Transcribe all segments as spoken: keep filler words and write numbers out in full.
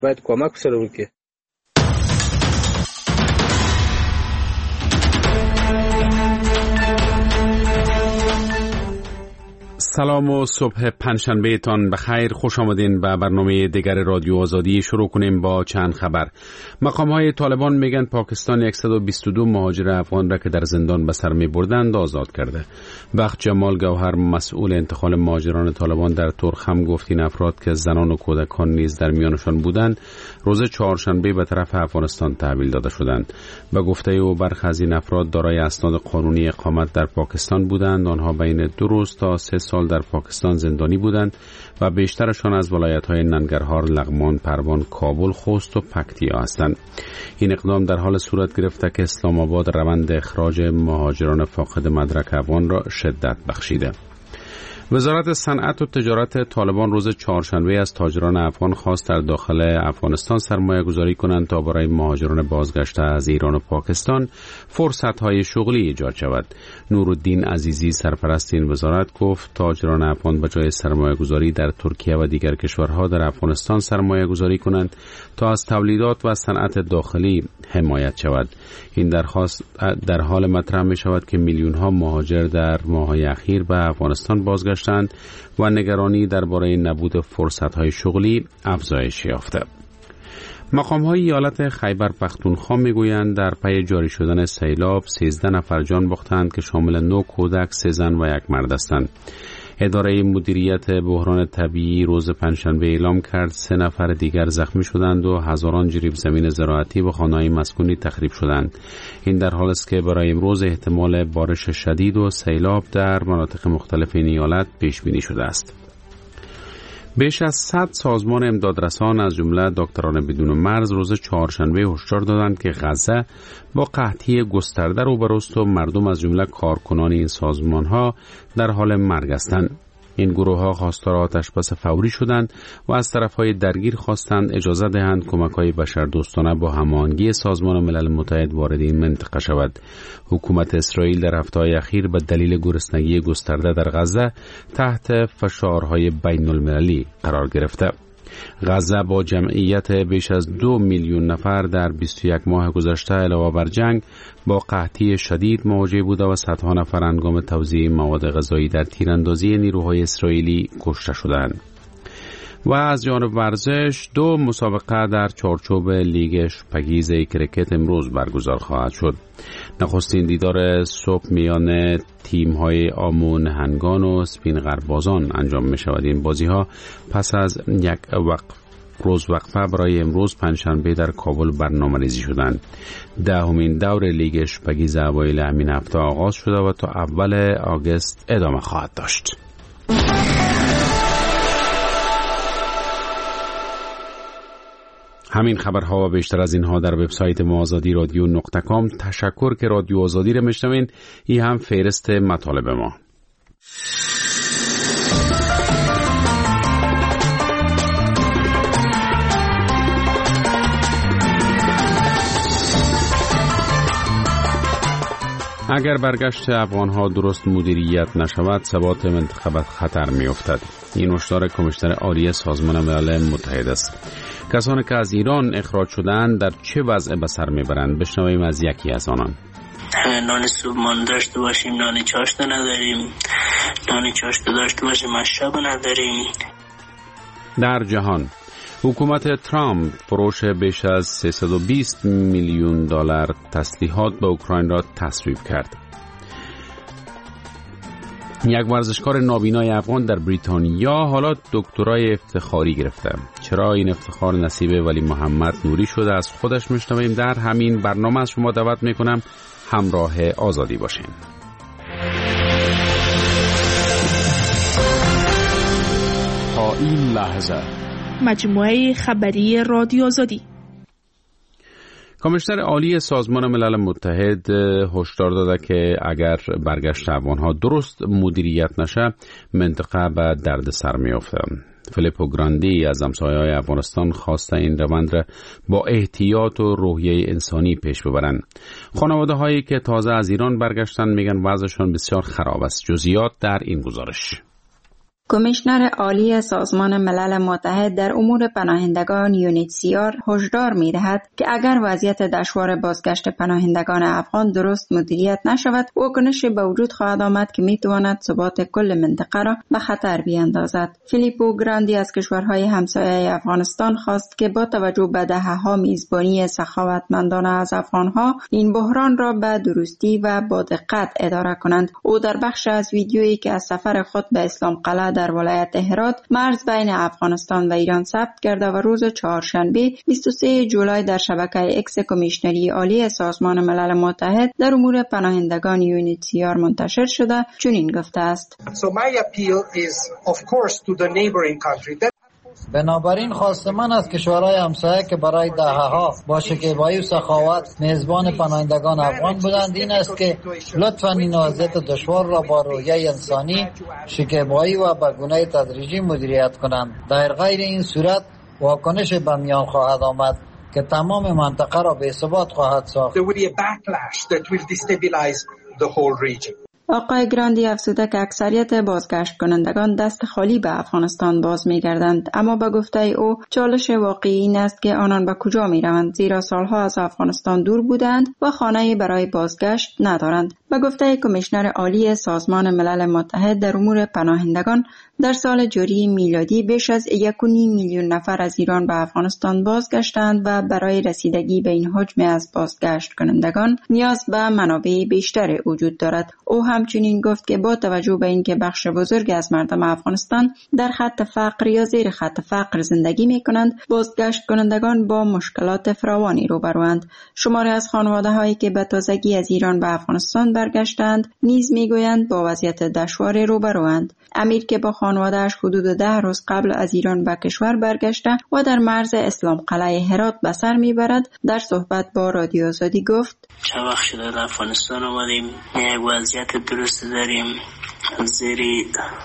باید کمک سره وکړي. سلام و صبح پنجشنبه تان بخیر. خوش آمدین به برنامه دیگر رادیو آزادی. شروع کنیم با چند خبر. مقام های طالبان میگن پاکستان صد و بیست و دو مهاجر افغان را که در زندان به سر می بردند آزاد کرده. بخت جمال گوهر مسئول انتقال مهاجران طالبان در ترک هم گفت این افراد که زنان و کودکان نیز در میانشان بودند روز چهارشنبه به طرف افغانستان تحویل داده شدند. به گفته او برخی از این افراد دارای اسناد قانونی اقامت در پاکستان بودند. آنها بین دو روز تا سه سال در پاکستان زندانی بودند و بیشترشان از ولایت‌های ننگرهار، لغمان، پروان، کابل، خوست و پکتیا هستند. این اقدام در حال صورت گرفته که اسلام آباد روند اخراج مهاجران فاقد مدرک افغان را شدت بخشیده. وزارت صنعت و تجارت طالبان روز چهارشنبه از تاجران افغان خواست در داخل افغانستان سرمایه گذاری کنند تا برای مهاجران بازگشته از ایران و پاکستان فرصت‌های شغلی ایجاد شود. نورالدین عزیزی سرپرست این وزارت گفت تاجران افغان به جای سرمایه گذاری در ترکیه و دیگر کشورها در افغانستان سرمایه گذاری کنند تا از تولیدات و صنعت داخلی حمایت شود. این درخواست در حال مطرح می شود که میلیون ها مهاجر در ماه‌های اخیر به افغانستان بازگشتند و نگرانی درباره نبود فرصت‌های شغلی افزایش یافته. مقام‌های ایالت خیبر پختونخوا میگویند در پی جاری شدن سیلاب سیزده نفر جان باختند که شامل نه کودک، سه زن و یک مرد هستند. اداره مدیریت بحران طبیعی روز پنجشنبه اعلام کرد سه نفر دیگر زخمی شدند و هزاران جریب زمین زراعتی و خانه‌های مسکونی تخریب شدند. این در حالی است که برای امروز احتمال بارش شدید و سیلاب در مناطق مختلف این ایالت پیش بینی شده است. بیش از صد سازمان امدادرسان از جمله دکتران بدون مرز روز چهارشنبه هشدار دادند که غزه با قحطی گسترده روبروست و مردم از جمله کارکنان این سازمان‌ها در حال مرگ هستند. این گروه‌ها خواستار آتش‌بس فوری شدند و از طرف‌های درگیر خواستند اجازه دهند کمک‌های بشردوستانه با هماهنگی سازمان ملل متحد وارد این منطقه شود. حکومت اسرائیل در هفته‌های اخیر به دلیل گرسنگی گسترده در غزه تحت فشارهای بین‌المللی قرار گرفته. غزه با جمعیت بیش از دو میلیون نفر در بیست و یک ماه گذشته علاوه بر جنگ با قحطی شدید مواجه بوده و صدها نفر هنگام توزیع مواد غذایی در تیراندازی نیروهای اسرائیلی کشته شدند. و از جانب ورزش دو مسابقه در چارچوب لیگ شپگیز کرکت امروز برگزار خواهد شد. نخستین دیدار صبح میان تیم‌های آمون هنگان و سپین غربازان انجام می شود. این بازی ها پس از یک وقت روز وقفه برای امروز پنجشنبه در کابل برنامه‌ریزی شدند. دهمین دور لیگ شپگیز اوایل همین هفته آغاز شده و تا اول آگوست ادامه خواهد داشت. همین خبرها و بیشتر از اینها در وبسایت ما آزادی رادیو نقطه کام. تشکر که رادیو آزادی را میشنوین. این هم فهرست مطالب ما. اگر برگشت افغانها درست مدیریت نشود ثبات منطقه به خطر می افتد. این هشدار کمیشنر عالی سازمان ملل متحد است. کسانی که از ایران اخراج شدند در چه وضع به سر میبرند؟ بشنویم از یکی از آنان. نان صبحانه داشته باشیم، نان چاشت نداریم، نان چاشت داشته باشیم، مشرب نداریم. در جهان حکومت ترامپ فروش بیش از سیصد و بیست میلیون دلار تسلیحات به اوکراین را تصویب کرد. یک ورزشکار نابینای افغان در بریتانیا حالا دکترای افتخاری گرفته. چرا این افتخار نصیب ولی محمد نوری شده از خودش میشنویم. در همین برنامه از شما دعوت میکنم همراه آزادی باشین. تا این لحظه مجموعه خبری رادیو آزادی. کمیشنر عالی سازمان ملل متحد هشدار داده که اگر برگشت افغانها درست مدیریت نشه منطقه به درد سر میافته. فیلیپو گراندی از همسایه‌های افغانستان خواسته این روند را با احتیاط و روحیه انسانی پیش ببرند. خانواده هایی که تازه از ایران برگشتن میگن وضعشون بسیار خراب است. جزئیات در این گزارش. کمیشنر عالی سازمان ملل متحد در امور پناهندگان یو ان اچ سی آر هشدار می‌دهد که اگر وضعیت دشوار بازگشت پناهندگان افغان درست مدیریت نشود، واکنشی به وجود خواهد آمد که می‌تواند ثبات کل منطقه را به خطر بیاندازد. فیلیپو گراندی از کشورهای همسایه افغانستان خواست که با توجه به دهه‌ها میزبانی سخاوتمندانه از افغان‌ها این بحران را به درستی و با دقت اداره کنند. او در بخش از ویدیویی که از سفر خود به اسلام قلعه در ولایت هرات مرز بین افغانستان و ایران ثبت کرده و روز چهارشنبه بیست و سوم جولای در شبکه اکس کمیشنری عالی سازمان ملل متحد در امور پناهندگان یو ان اچ سی آر منتشر شده چنین گفته است: So my appeal is of course to the neighboring country. بنابراین خواست من از کشورهای همسایه که برای دهه‌ها با شکیبایی و سخاوت میزبان پناهندگان افغان بودند این است که لطفاً این وضعیت دشوار را با رویه انسانی، شکیبایی و به گونه تدریجی مدیریت کنند. در غیر این صورت واکنش به میان خواهد آمد که تمام منطقه را بی‌ثبات خواهد ساخت. There will be a backlash that will destabilize the whole region. آقای گراندی افزوده که اکثریت بازگشت کنندگان دست خالی به افغانستان باز می‌گردند، اما به گفته او چالش واقعی این است که آنان به کجا می‌روند، زیرا سالها از افغانستان دور بودند و خانه‌ای برای بازگشت ندارند. به گفته کمیشنر عالی سازمان ملل متحد در امور پناهندگان، در سال جاری میلادی بیش از یک و نیم میلیون نفر از ایران به افغانستان بازگشتند و برای رسیدگی به این حجم از بازگشت کنندگان نیاز به منابع بیشتر وجود دارد. او همچنین گفت که با توجه به اینکه بخش بزرگی از مردم افغانستان در خط فقر یا زیر خط فقر زندگی می‌کنند، بازگشت کنندگان با مشکلات فراوانی روبروند. شماری از خانواده‌هایی که به تازگی از ایران به افغانستان برگشتند نیز می‌گویند با وضعیت دشواری روبروند. امیر که با خانواده‌اش حدود ده روز قبل از ایران به کشور برگشته و در مرز اسلام قلعه هرات به سر میبرد، در صحبت با رادیو آزادی گفت: چند وقت شده در افغانستان آمدیم، یک وضعیت درست داریم، زیر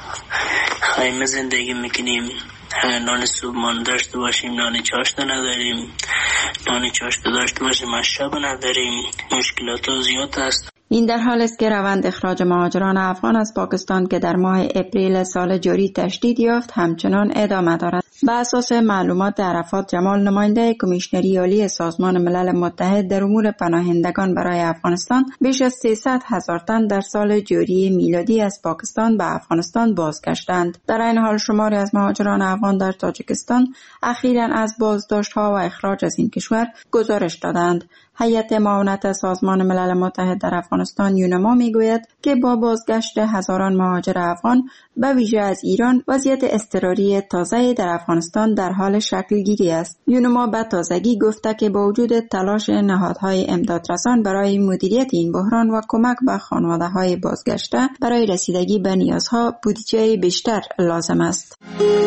خیمه زندگی میکنیم، نان صبحانه داشته باشیم نان چاشت نداریم، نان چاشت داشته باشیم مشرب نداریم، مشکلات زیاد است. این در حال است که روند اخراج مهاجران افغان از پاکستان که در ماه اپریل سال جاری تشدید یافت همچنان ادامه دارد. بر اساس معلومات عرفات جمال، نماینده کمیشنری عالی سازمان ملل متحد در امور پناهندگان برای افغانستان، بیش از سیصد هزار تن در سال جاری میلادی از پاکستان به افغانستان بازگشتند. در این حال شماری از مهاجران افغان در تاجیکستان اخیراً از بازداشت‌ها و اخراج از این کشور گزارش دادند. هیئت معاونت سازمان ملل متحد در افغانستان یونما میگوید که با بازگشت هزاران مهاجر افغان به ویژه از ایران، وضعیت اضطراری تازه در افغانستان در حال شکل گیری است. یونما به تازگی گفته که با وجود تلاش نهادهای امدادرسان برای مدیریت این بحران و کمک به خانواده‌های بازگشته برای رسیدگی به نیازها بودجه بیشتر لازم است.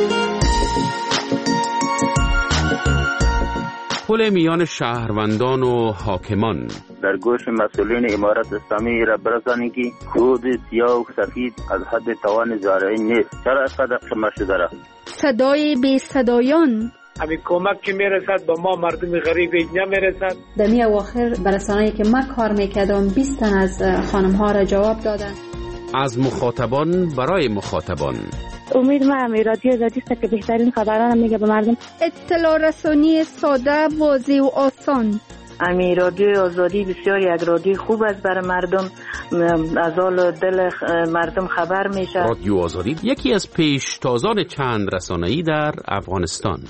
پل میان شهروندان و حاکمان در گوش مسئولین امارت اسلامی را برسانید که خود سیاه و سفید از حد توان زارعین نیست. چرا اینقدر قمه شده را؟ صدای بی صدایان، همین کمک که میرسد به ما مردم غریب نمیرسد. در می اواخر برسانه‌ای که من کار میکردم بیست تن از خانم ها را جواب دادن. از مخاطبان برای مخاطبان. امید ما هم رادیو آزادی است که بهترین خبران میگه به مردم. اطلاع رسانی ساده، واضح و آسان. امی رادیو آزادی بسیار یک رادیو خوب است برای مردم، از حال دل مردم خبر میشه. رادیو آزادی یکی از پیشتازان چند رسانه‌ای در افغانستان.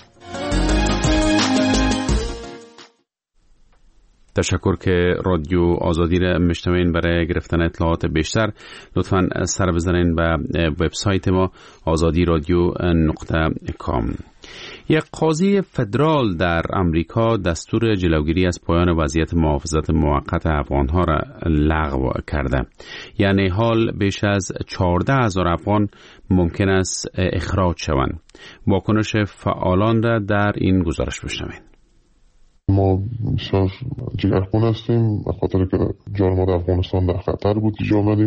تشکر که رادیو آزادی را مشتملین برای گرفتن اطلاعات بیشتر لطفاً سر بزنین به وبسایت ما آزادی رادیو نقطه کام. یک قاضی فدرال در امریکا دستور جلوگیری از پایان وضعیت محافظت موقت افغانها را لغو کرده. یعنی حال بیش از چهارده هزار افغان ممکن است اخراج شوند. واکنش فعالان را در این گزارش بشنوید. ما بسیار جگرخون هستیم به خاطر که جان ما در افغانستان در خطر بود اینجا آمدیم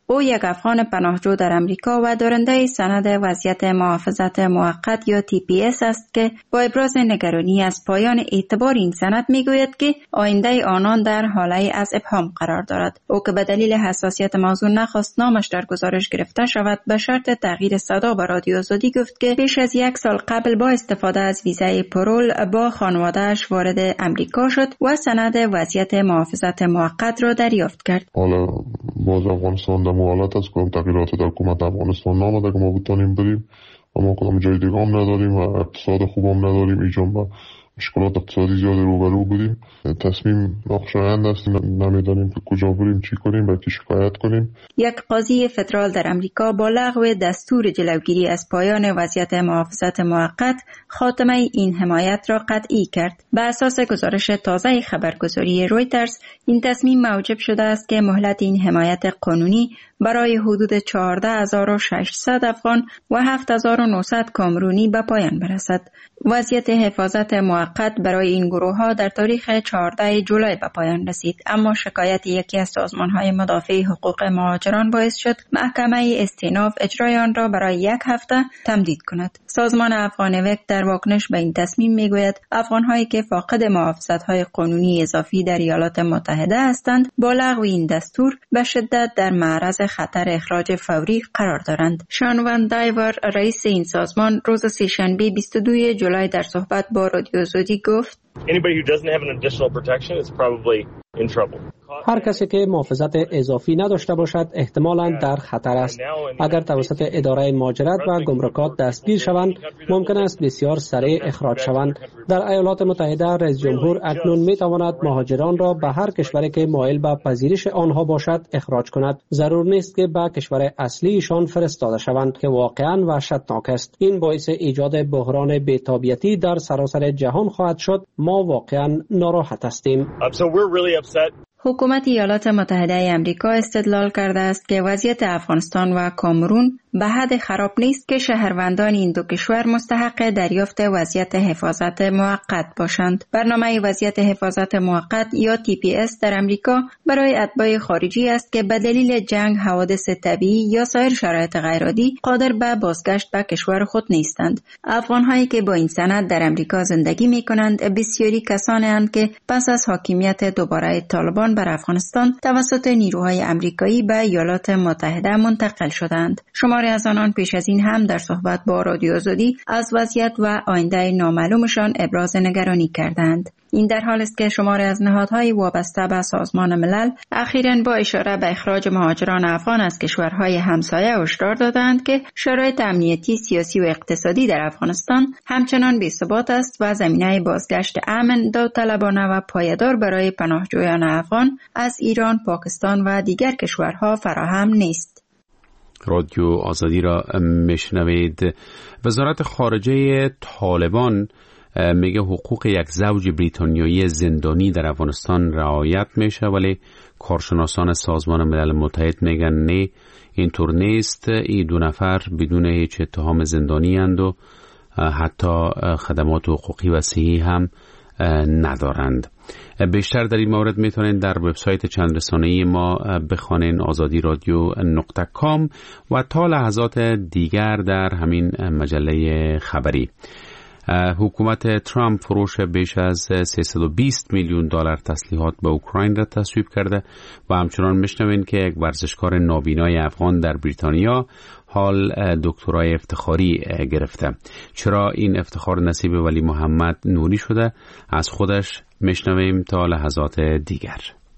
او یک افغان پناهجو در امریکا و دارنده سند وضعیت محافظت موقت یا تی پی اس است که با ابراز نگرانی از پایان اعتبار این سند میگوید که آینده آنان در حاله از ابهام قرار دارد. او که به دلیل حساسیت موضوع نخواست نامش در گزارش گرفته شود به شرط تغییر صدا به رادیو آزادی گفت که بیش از یک سال قبل با استفاده از ویزای پرول با خانواده‌اش وارد امریکا شد و سند وضعیت محافظت موقت را دریافت کرد. حالا باز افغانستان در حالت است که تغییرات در حکومت افغانستان نامده که ما بتونیم بریم و ما کدام جای دیگه هم نداریم و اقتصاد خوب هم نداریم، ایجان با مشکلات اقتصادی زیاد روبرو بودیم. تصمیم ناخوشایند است، نمیدانیم که کجا بریم، چی کنیم، با کی شکایت کنیم. یک قاضی فدرال در امریکا با لغو دستور جلوگیری از پایان وضعیت محافظت موقت خاتمه این حمایت را قطعی کرد. بر اساس گزارش تازه خبرگزاری رویترز این تصمیم موجب شده است که مهلت این حمایت قانونی برای حدود چهارده هزار و ششصد افغان و هفت هزار و نهصد کامرونی به پایان برسد. وضعیت حفاظت موقت برای این گروه ها در تاریخ چهاردهم جولای به پایان رسید، اما شکایت یکی از سازمان های مدافع حقوق مهاجران باعث شد محکمه استیناف اجرای آن را برای یک هفته تمدید کند. سازمان افغانوک در واکنش به این تصمیم میگوید افغان هایی که فاقد محافظت های قانونی اضافی در ایالات متحده هستند با لغو این دستور به شدت در معرض خطر اخراج فوری قرار دارند. شان وان دایور رئیس این سازمان روز سه‌شنبه بیست و دوم جولای در صحبت با رادیو آزادی گفت Anybody who doesn't have an additional protection is probably in trouble. هر کسی که محافظت اضافی نداشته باشد احتمالاً در خطر است. اگر توسط اداره مهاجرت و گمرکات دستگیر شوند ممکن است بسیار سریع اخراج شوند. در ایالات متحده رئیس جمهور اکنون می تواند مهاجران را به هر کشوری که مایل به پذیرش آنها باشد اخراج کند. ضرور نیست که به کشور اصلیشان فرستاده شوند که واقعاً وحشتناک است. این باعث ایجاد بحران بی‌تابیتی در سراسر جهان خواهد شد. ما واقعاً ناراحت هستیم. حکومت ایالات متحده آمریکا استدلال کرده است که وضعیت افغانستان و کامرون به حد خراب نیست که شهروندان این دو کشور مستحق دریافت وضعیت حفاظت موقت باشند. برنامه وضعیت حفاظت موقت یا تی پی اس در امریکا برای اتباع خارجی است که به دلیل جنگ، حوادث طبیعی یا سایر شرایط غیرعادی قادر به بازگشت به کشور خود نیستند. افغان‌هایی که با این سند در امریکا زندگی می‌کنند بسیاری کسانی اند که پس از حاکمیت دوباره طالبان بر افغانستان توسط نیروهای امریکایی به ایالات متحده منتقل شدند. شماری از آنان پیش از این هم در صحبت با رادیو آزادی از وضعیت و آینده نامعلومشان ابراز نگرانی کردند. این در حال است که شماری از نهادهای وابسته به سازمان ملل اخیراً با اشاره به اخراج مهاجران افغان از کشورهای همسایه هشدار دادند که شرایط امنیتی، سیاسی و اقتصادی در افغانستان همچنان بی‌ثبات است و زمینه بازگشت امن، داوطلبانه و پایدار برای پناهجویان افغان از ایران، پاکستان و دیگر کشورها فراهم نیست. رادیو آزادی را میشنوید. وزارت خارجه طالبان میگه حقوق یک زوج بریتانیایی زندانی در افغانستان رعایت میشه، ولی کارشناسان سازمان ملل متحد میگن نه، اینطور نیست. این دو نفر بدون هیچ اتهام زندانی اند و حتی خدمات حقوقی و صحی هم ندارند. بیشتر در این مورد میتونید در وبسایت چند رسانه‌ای ما بخوانید آزادی رادیو نقطه کام و تا لحظات دیگر در همین مجله خبری. حکومت ترامپ فروش بیش از سیصد و بیست میلیون دلار تسلیحات به اوکراین را تصویب کرده و همچنان میشنوین که یک ورزشکار نابینای افغان در بریتانیا حال دکترای افتخاری گرفته. چرا این افتخار نصیب ولی محمد نوری شده؟ از خودش میشنویم تا لحظات دیگر.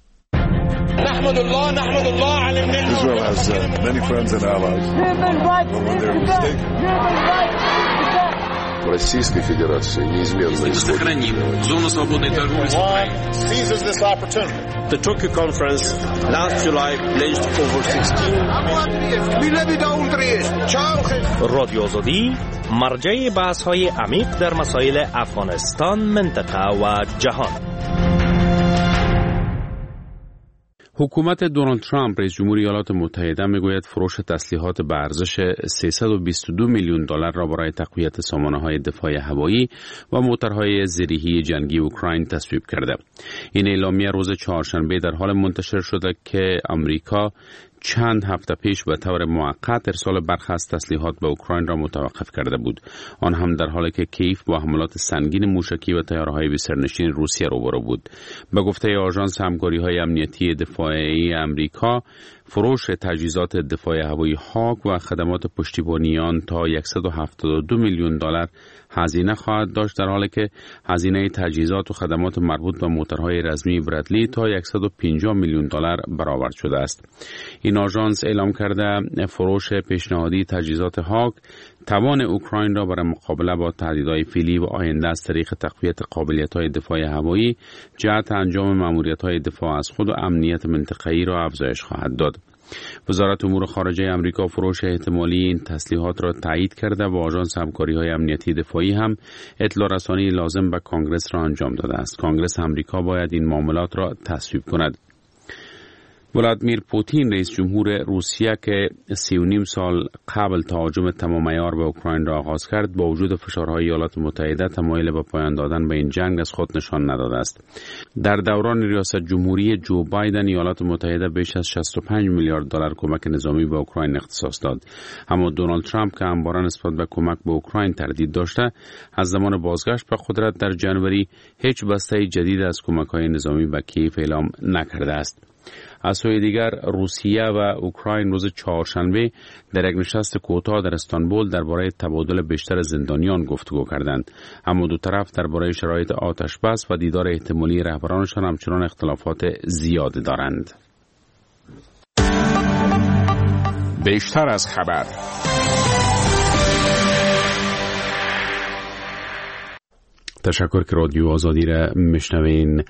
نحمد الله نحمد الله على النعمة. Israel has uh, many friends and allies. Human rights is human rights. В Российской Федерации неизменно сохраним зону свободной торговли с Украиной. Seizes this opportunity. The Tokyo conference last July pledged over sixteen. رادیو آزادی مرجع بحث‌های عمیق در مسائل افغانستان، منطقه و جهان. حکومت دونالد ترامپ رئیس جمهور ایالات متحده میگوید فروش تسلیحات به ارزش سیصد و بیست و دو میلیون دلار را برای تقویت سامانه‌های دفاع هوایی و موتورهای زرهی جنگی اوکراین تصویب کرده. این اعلامیه روز چهارشنبه در حال منتشر شده که آمریکا چند هفته پیش به طور موقت ارسال برخی از تسلیحات به اوکراین را متوقف کرده بود، آن هم در حالی که کیف با حملات سنگین موشکی و طیاره‌های بی‌سرنشین روسیه روبرو بود. به گفته آژانس همکاری‌های امنیتی دفاعی امریکا، فروش تجهیزات دفاع هوایی هاک و خدمات پشتیبانی آن تا صد و هفتاد و دو میلیون دلار هزینه خواهد داشت، در حالی که هزینه تجهیزات و خدمات مربوط به موتورهای رزمی برادلی تا صد و پنجاه میلیون دلار برآورد شده است. این آژانس اعلام کرده فروش پیشنهادی تجهیزات هاک توان اوکراین را برای مقابله با تهدیدهای فعلی و آینده از طریق تقویت قابلیت‌های دفاع هوایی جهت انجام مأموریت‌های دفاع از خود و امنیت منطقه‌ای را افزایش خواهد داد. وزارت امور خارجه امریکا فروش احتمالی این تسلیحات را تایید کرده و آژانس همکاری‌های امنیتی دفاعی هم اطلاع رسانی لازم به کانگرس را انجام داده است. کانگرس امریکا باید این معاملات را تصویب کند. ولادیمیر پوتین رئیس جمهور روسیه که سی و نیم سال قبل تهاجم تمام عیار به اوکراین را آغاز کرد، با وجود فشارهای ایالات متحده تمایل به پایان دادن به این جنگ از خود نشان نداده است. در دوران ریاست جمهوری جو بایدن ایالات متحده بیش از شصت و پنج میلیارد دلار کمک نظامی به اوکراین اختصاص داد، اما دونالد ترامپ که همواره نسبت به کمک به اوکراین تردید داشته، از زمان بازگشت به قدرت در جنوری هیچ بسته جدید از کمک‌های نظامی به کیف اعلام نکرده است. از سوی دیگر روسیه و اوکراین روز چهارشنبه در یک نشست کوتاه در استانبول درباره تبادل بیشتر زندانیان گفتگو کردند، اما دو طرف درباره شرایط آتش بس و دیدار احتمالی رهبرانشان همچنان اختلافات زیاد دارند. بیشتر از خبر. تشکر که رادیو آزادی را میشنوین.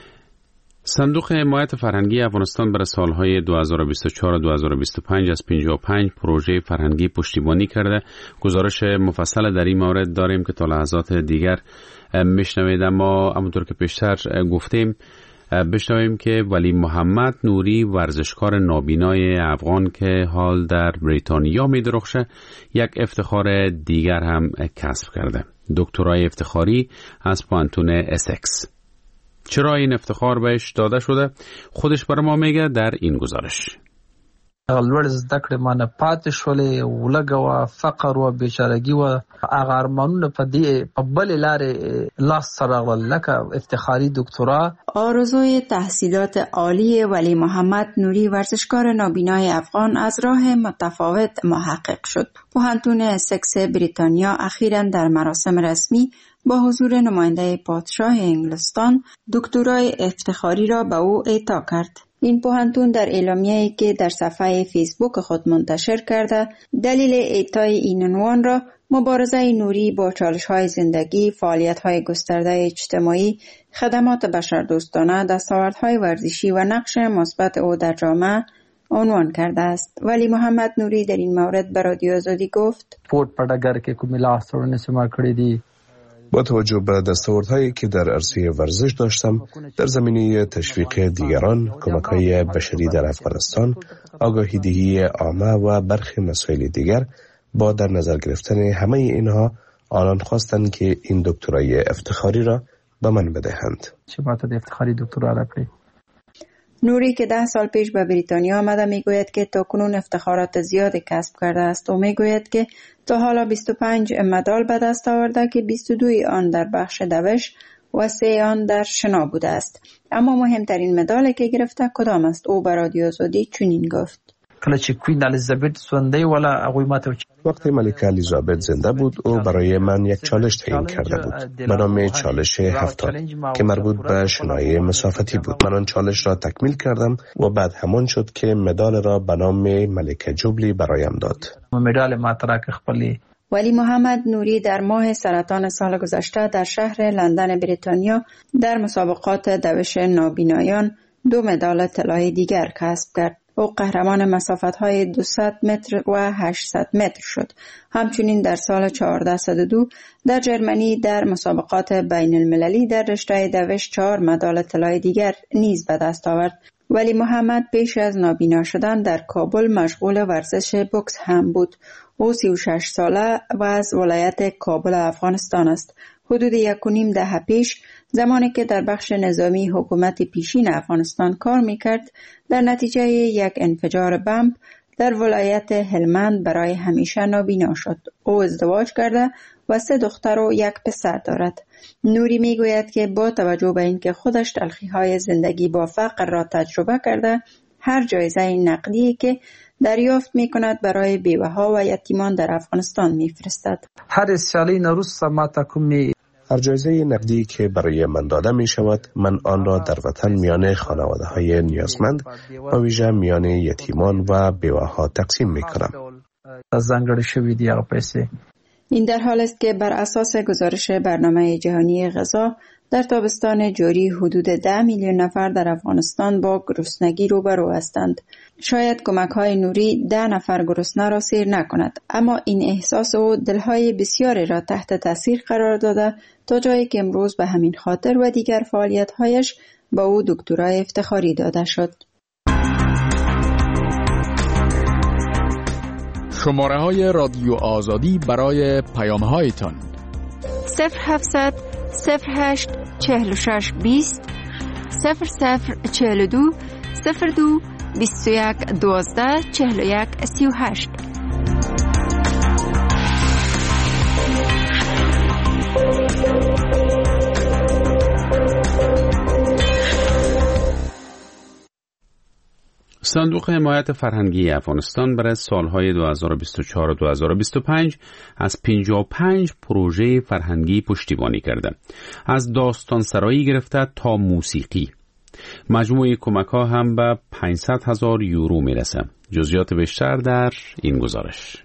صندوق حمایت فرهنگی افغانستان برای سالهای دو هزار و بیست و چهار و دو هزار و بیست و پنج از پنجاه و پنج پروژه فرهنگی پشتیبانی کرده. گزارش مفصل در این مورد داریم که تا لحظات دیگر میشنوید، اما همونطور که پیشتر گفتیم بشنویم که ولی محمد نوری، ورزشکار نابینای افغان که حال در بریتانیا می‌درخشه، یک افتخار دیگر هم کسب کرده، دکترای افتخاری از پوهنتون اسکس. چرا این افتخار بهش داده شده؟ خودش برای ما میگه در این گزارش. لوړ زده کړې مانه پاتې شولې، ولږه و فقر و بیچارگی و هغه ارمانونه په دې په بلې لارې لاس سره راغلل، لکه افتخاری دکترا. آرزوی تحصیلات عالی ولی محمد نوری، ورزشکار نابینای افغان، از راه متفاوت محقق شد. پوهنتون اسکس بریتانیا اخیراً در مراسم رسمی با حضور نماینده پادشاه انگلستان دکترای افتخاری را به او اعطا کرد. این پوهنتون در اعلامیه‌ای که در صفحه فیسبوک خود منتشر کرده، دلیل اعطای این عنوان را مبارزه نوری با چالش‌های زندگی، فعالیت‌های گسترده اجتماعی، خدمات بشردوستانه، دستاوردهای ورزشی و نقش مثبت او در جامعه عنوان کرده است. ولی محمد نوری در این مورد به رادیو آزادی گفت: سپورت په ډګر کې کومې لاسته سما کړې دي. با توجه به دستاوردهایی که در عرصه ورزش داشتم، در زمینه تشویق دیگران، کمک‌های بشری در افغانستان، آگاهی دهی عامه و برخی مسائل دیگر، با در نظر گرفتن همه اینها آنان خواستند که این دکترای افتخاری را به من بدهند. چه باید افتخاری دکترا را کنید؟ نوری که ده سال پیش به بریتانیا آمده میگوید که تا کنون افتخارات زیادی کسب کرده است و میگوید که تا حالا بیست و پنج مدال به دست آورده که بیست و دو آن در بخش دوش و سه آن در شنا بوده است. اما مهمترین مدال که گرفته کدام است؟ او به رادیو آزادی چنین گفت: وقتی ملکه الیزابت زنده بود، او برای من یک چالش تعیین کرده بود به نام چالش هفتاد که مربوط به شنای مسافتی بود. من آن چالش را تکمیل کردم و بعد همان شد که مدال را به نام ملکه جوبلی برایم داد. ولی محمد نوری در ماه سرطان سال گذشته در شهر لندن بریتانیا در مسابقات دوش نابینایان دو مدال طلایی دیگر کسب کرد. او قهرمان مسافت‌های دویست متر و هشتصد متر شد. همچنین در سال چهارصد و دو در جرمنی در مسابقات بین المللی در رشته دوش چهار مدال طلای دیگر نیز به دست آورد. ولی محمد پیش از نابینا شدن در کابل مشغول ورزش بوکس هم بود. او سی و شش ساله و از ولایت کابل افغانستان است. حدود یک و نیم دهه پیش زمانی که در بخش نظامی حکومت پیشین افغانستان کار میکرد، در نتیجه یک انفجار بمب در ولایت هلمند برای همیشه نابینا شد. او ازدواج کرده و سه دختر و یک پسر دارد. نوری میگوید که با توجه به اینکه خودش تلخی‌های زندگی با فقر را تجربه کرده، هر جایزه نقدی که دریافت میکند برای بیوه‌ها و یتیمان در افغانستان میفرستد. هر سالی نروز ما تکمی هر جایزه نقدی که برای من داده می شود، من آن را در وطن میان خانواده های نیازمند و ویژه میان یتیمان و بیوه ها تقسیم می کنم. این در حال است که بر اساس گزارش برنامه جهانی غذا در تابستان جاری حدود ده میلیون نفر در افغانستان با گرسنگی روبرو هستند. شاید کمک‌های نوری ده نفر گرسنه را سیر نکند، اما این احساس او دلهای بسیاری را تحت تاثیر قرار داده تا جایی که امروز به همین خاطر و دیگر فعالیت‌هایش به او دکترای افتخاری داده شد. شماره های رادیو آزادی برای پیام هایتان صفر هفتصد صفر هشت چهل و شش بیست صفر صفر چهل و دو صفر دو بیست و یک دوازده چهل و یک سی و هشت. صندوق حمایت فرهنگی افغانستان برای سالهای دو هزار و بیست و چهار و دو هزار و بیست و پنج از پنجاه و پنج پروژه فرهنگی پشتیبانی کرده، از داستان سرایی گرفته تا موسیقی. مجموع کمک ها هم به پانصد هزار یورو میرسه. جزئیات بیشتر در این گزارش.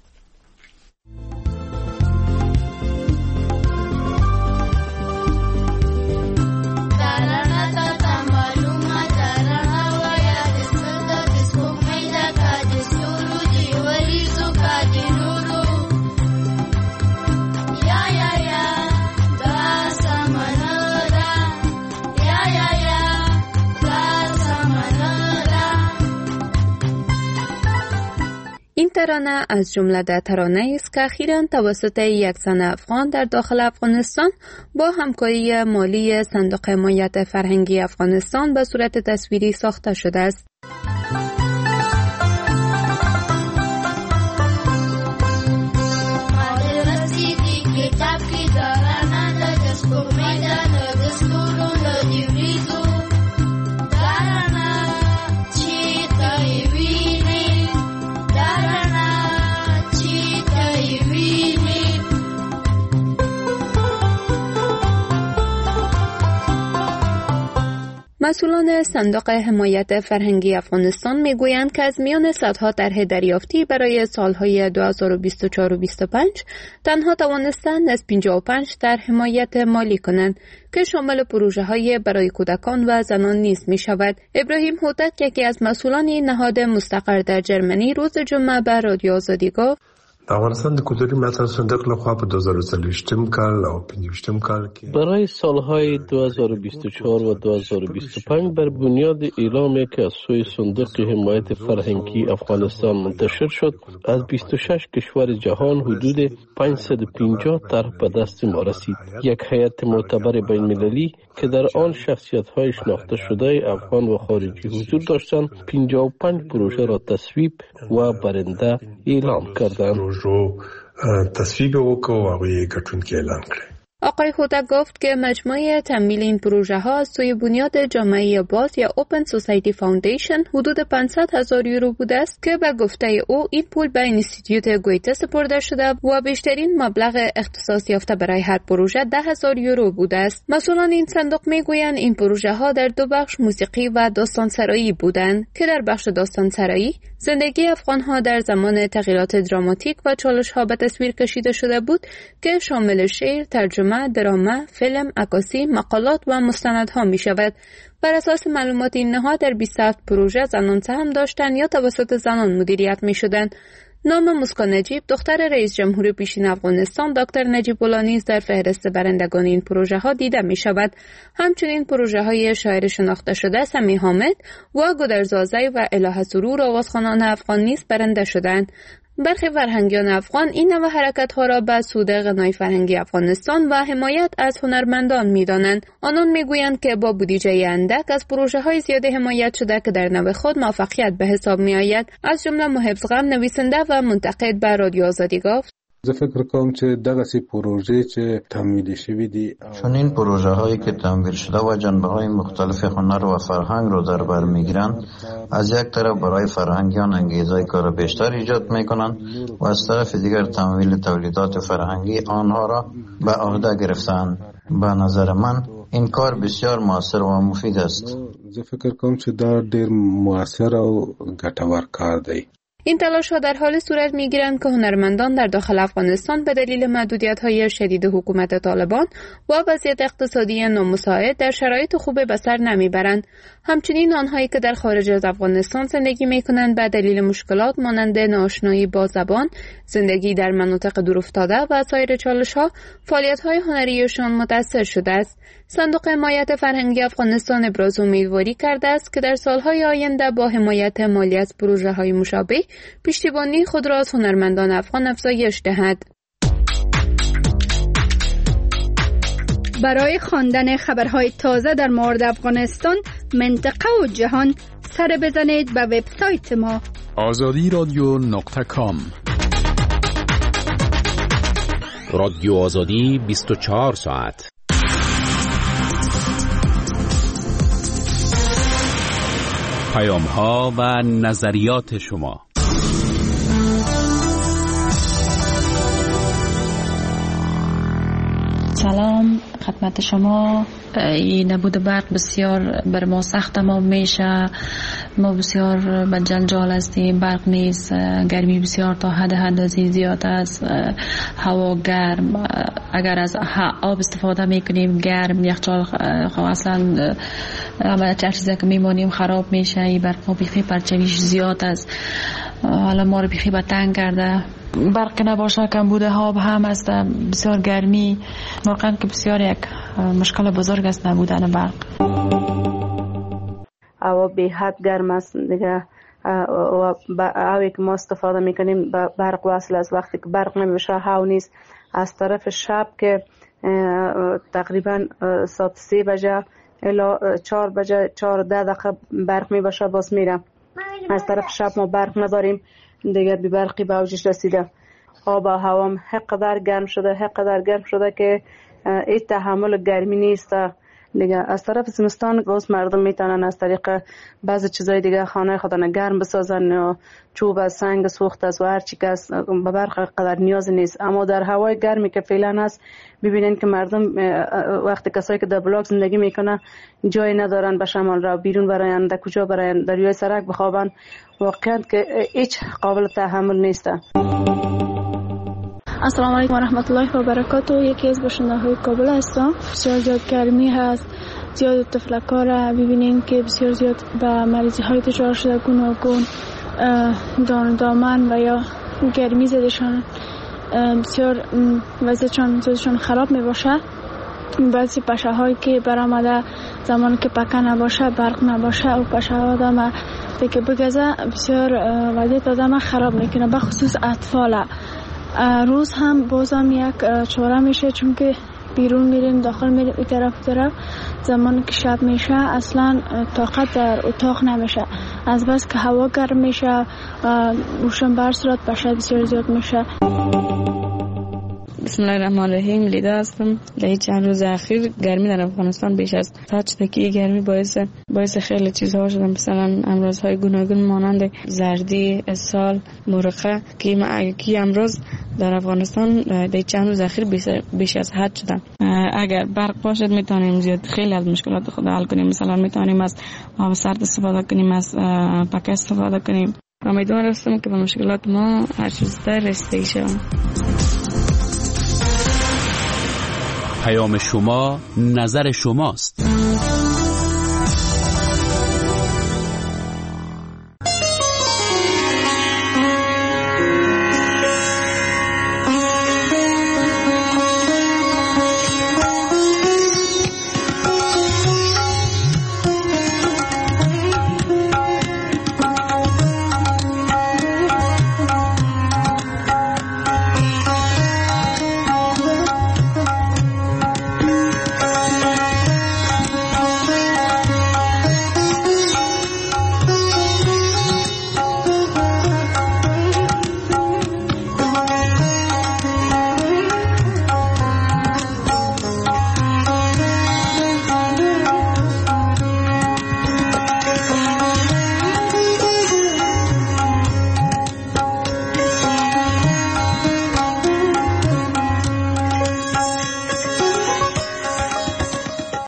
این ترانه از جمله در ترانه است که اخیراً توسط یک زن افغان در داخل افغانستان با همکاری مالی صندوق حمایت فرهنگی افغانستان به صورت تصویری ساخته شده است. مسئولان صندوق حمایت فرهنگی افغانستان میگویند که از میان صدها طرح دریافتی برای سالهای دو هزار و بیست و چهار و بیست و پنج تنها توانستند از پنجاه و پنج طرح حمایت مالی کنند که شامل پروژه های برای کودکان و زنان نیز می شود. ابراهیم هوتک، یکی از مسئولان نهاد مستقر در جرمنی، روز جمعه به رادیو آزادی گفت: افغانستان د کلتوري ملاتړ صندوق لخوا په دو هزار و څلوېښتم کال او پنځویشتم کال کې برای سالهای دو هزار و بیست و چهار و دو هزار و بیست و پنج بر بنیاد اعلامی که از سوی صندوق حمایت فرهنگی افغانستان منتشر شد، از بیست و شش کشور جهان حدود پانصد و پنجاه طرح به دست ما رسید. یک هیئت معتبر بین المللی که در آن شخصیت‌های شناخته شده افغان و خارجی حضور داشتند، پنجاه و پنج پروژه را تصویب و برنده اعلام کردند. رو تصویب وکړو او یې ګټونکي اعلان کړ. آقای هوتک گفت که مجموعه تمویل این پروژه ها از سوی بنیاد جامعه باز یا اوپن سوسایتی فاوندیشن حدود پانصد هزار یورو بوده است که به گفته او این پول به اینستیتوت گویته سپرده شده و بیشترین مبلغ اختصاص یافته برای هر پروژه ده هزار یورو بوده است. مسئولان این صندوق میگویند این پروژه ها در دو بخش موسیقی و داستان سرایی بودند که در بخش داستان سرایی زندگی افغان ها در زمان تغییرات دراماتیک و چالش ها به تصویر کشیده شده بود که شامل شعر، ترجمه، دراما، فیلم، عکاسی، مقالات و مستندها می شود. بر اساس معلومات این نهاد در بیست و هفت پروژه زنان سهم داشتند یا توسط زنان مدیریت می شدند. نام مسکان نجیب، دختر رئیس جمهور پیشین افغانستان دکتر نجیب الله نیز در فهرست برندگان این پروژه ها دیده می شود. همچنین پروژه های شاعر شناخته شده سمی حامد و گودرزازی و الهه سرور آوازخوانان افغان نیز برنده شدند. برخی فرهنگیان افغان این نوع حرکت‌ها را به سود غنای فرهنگی افغانستان و حمایت از هنرمندان می‌دانند. آنان می‌گویند که با بودجه اندک از پروژه‌های زیاد حمایت شده که در نوع خود موفقیت به حساب می‌آید. از جمله محب غم نویسنده و منتقد به رادیو آزادی گفت: زه فکر کوم چې دغه سي پروژې چې تمویل شوی دي چون این پروژه هایی که تمویل شده و جنبه های مختلف هنر و فرهنگ رو در بر میگیرند، از یک طرف برای فرهنگیان انگیزه کار بیشتر ایجاد میکنند و از طرف دیگر تمویل تولیدات فرهنگی آنها را به عهده گرفتند. به نظر من این کار بسیار موثر و مفید است. زه فکر کوم چې دا ډیر موثر او ګټور کار دی. این تلاش ها در حال صورت می گیرند که هنرمندان در داخل افغانستان به دلیل محدودیت های شدید حکومت طالبان و وضعیت اقتصادی نامساعد در شرایط خوب به سر نمی برند. همچنین آنهایی که در خارج از افغانستان زندگی می کنند به دلیل مشکلات مانند ناآشنایی با زبان، زندگی در مناطق دورافتاده و سایر چالش ها، فعالیت های هنریشان متاثر شده است. صندوق حمایت فرهنگی افغانستان ابراز امیدواری کرده است که در سالهای آینده با حمایت مالی از پروژه های مشابه پشتیبانی خود را از هنرمندان افغان افزایش دهد. برای خواندن خبرهای تازه در مورد افغانستان، منطقه و جهان، سر بزنید به وبسایت ما آزادی رادیو نقطه کام. رادیو آزادی بیست و چهار ساعت. پیام ها و نظریات شما. سلام خدمت شما. این نبود برق بسیار بر ما سخت ما میشه. ما بسیار به جنجال هستیم. برق نیست، گرمی بسیار تا حد حدی زیاد است، هوا گرم. اگر از آب استفاده میکنیم گرم، یخچال خب اصلا همه چیزی که میمونیم خراب میشه. این برق ما بیخی پرچویش زیاد است، حالا ما رو بیخی به تنگ کرده. برق نباشه کمبود آب هم است، بسیار گرمی. واقعا که بسیار یک مشکل بزرگ است نبودن برق. هوا به حد گرم است دیگه و هوایی که ما استفاده میکنیم به برق وصل است. وقتی که برق نمیشه هوا نیست. از طرف شب که تقریبا ساعت سه بجه الا چهار بجه چهار ده دقیقه برق میباشه باز میره. از طرف شب ما برق نداریم دیگه، بی برقی به اوجش رسیده. آب و هوام حقدر گرم شده حقدر گرم شده که این تحمل گرمی نیست دیگه. از طرف زمستان باز مردم میتونن از طریق بعضی چیزای دیگه خانه خودن گرم بسازن، یا چوب از سنگ سوخت است و هر چی که است، به برق قدر نیاز نیست. اما در هوای گرمی که فعلا هست ببینین که مردم وقتی کسایی که در بلاک زندگی میکنه جای ندارن به شمال را بیرون براین، در کجا براین، در روی سرک بخوابن. واقعا که هیچ قابل تحمل نیست. السلام علیکم و رحمت الله و برکاته. یکی از باشنده‌های کابل هستم. بسیار زیاد گرمی هست، زیاد تفلک‌ها را ببینیم که بسیار زیاد به مریضی های دچار شده، گوناگون دان دامن و یا گرمی زدشان بسیار وضعشان زدشان خراب می باشه. بعضی پشه هایی که برآمده زمانی که پکه نباشه، برق نباشه و پشه ها آدم دیگه بگذه بسیار وضعیت آدم خراب میکنه، به خصوص اطفال. روز هم بازم یک چاره میشه، چون که بیرون میریم داخل میریم این طرف طرف. زمانی که شب میشه اصلا طاقت در اتاق نمیشه، از بس که هوا گرم میشه و روشن بر صورت پشه بسیار زیاد میشه. بسم الله الرحمن الرحیم. لیدا هستم. در چند روز اخیر گرمی در افغانستان بیش از حد شده که گرمی باعث باعث خیلی چیزها شده، مثلا امراضهای گوناگون مانند زردی، اسهال، مرقه که که امراض در افغانستان در چند روز اخیر بیش از حد شده. اگر برق باشد میتونیم زیاد خیلی از مشکلات خود حل کنیم. مثلا میتونیم از آب سرد استفاده کنیم، از پکه استفاده کنیم. امیدوار هستم که به مشکلات ما هر چیز زودتر رسیدگی شویم. پیام شما نظر شماست.